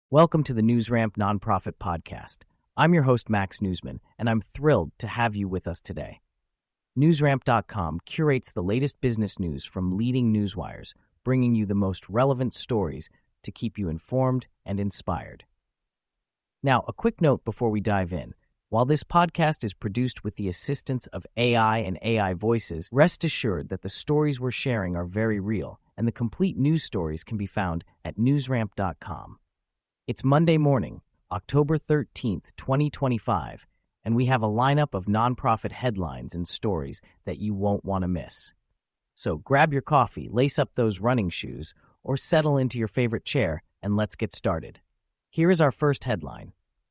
Welcome to the NewsRamp Nonprofit Podcast. I'm your host, Max Newsman, and I'm thrilled to have you with us today. NewsRamp.com curates the latest business news from leading newswires, bringing you the most relevant stories to keep you informed and inspired. Now, a quick note before we dive in. While this podcast is produced with the assistance of AI and AI voices, rest assured that the stories we're sharing are very real, and the complete news stories can be found at NewsRamp.com. It's Monday morning, October 13th, 2025, and we have a lineup of nonprofit headlines and stories that you won't want to miss. So grab your coffee, lace up those running shoes, or settle into your favorite chair, and let's get started. Here is our first headline.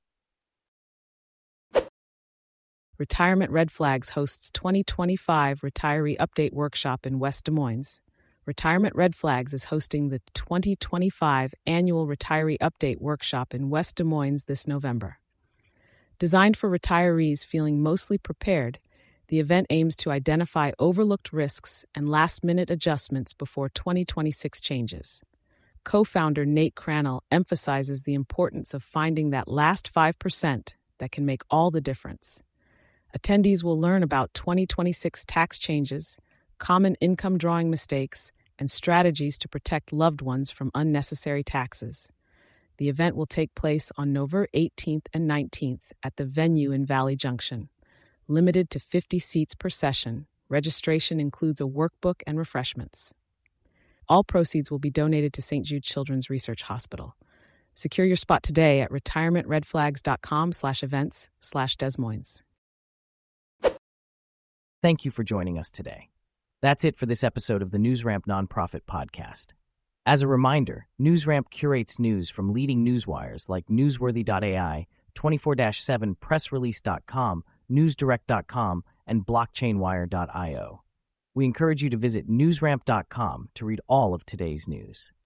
Retirement Red Flags hosts 2025 Retiree Update Workshop in West Des Moines. Retirement Red Flags is hosting the 2025 Annual Retiree Update Workshop in West Des Moines this November. Designed for retirees feeling mostly prepared, the event aims to identify overlooked risks and last-minute adjustments before 2026 changes. Co-founder Nate Crannell emphasizes the importance of finding that last 5% that can make all the difference. Attendees will learn about 2026 tax changes, common income drawing mistakes, and strategies to protect loved ones from unnecessary taxes. The event will take place on November 18th and 19th at the venue in Valley Junction. Limited to 50 seats per session, registration includes a workbook and refreshments. All proceeds will be donated to St. Jude Children's Research Hospital. Secure your spot today at retirementredflags.com/events/Des Moines. Thank you for joining us today. That's it for this episode of the NewsRamp Nonprofit Podcast. As a reminder, NewsRamp curates news from leading newswires like Newsworthy.ai, 24/7 PressRelease.com, NewsDirect.com, and BlockchainWire.io. We encourage you to visit NewsRamp.com to read all of today's news.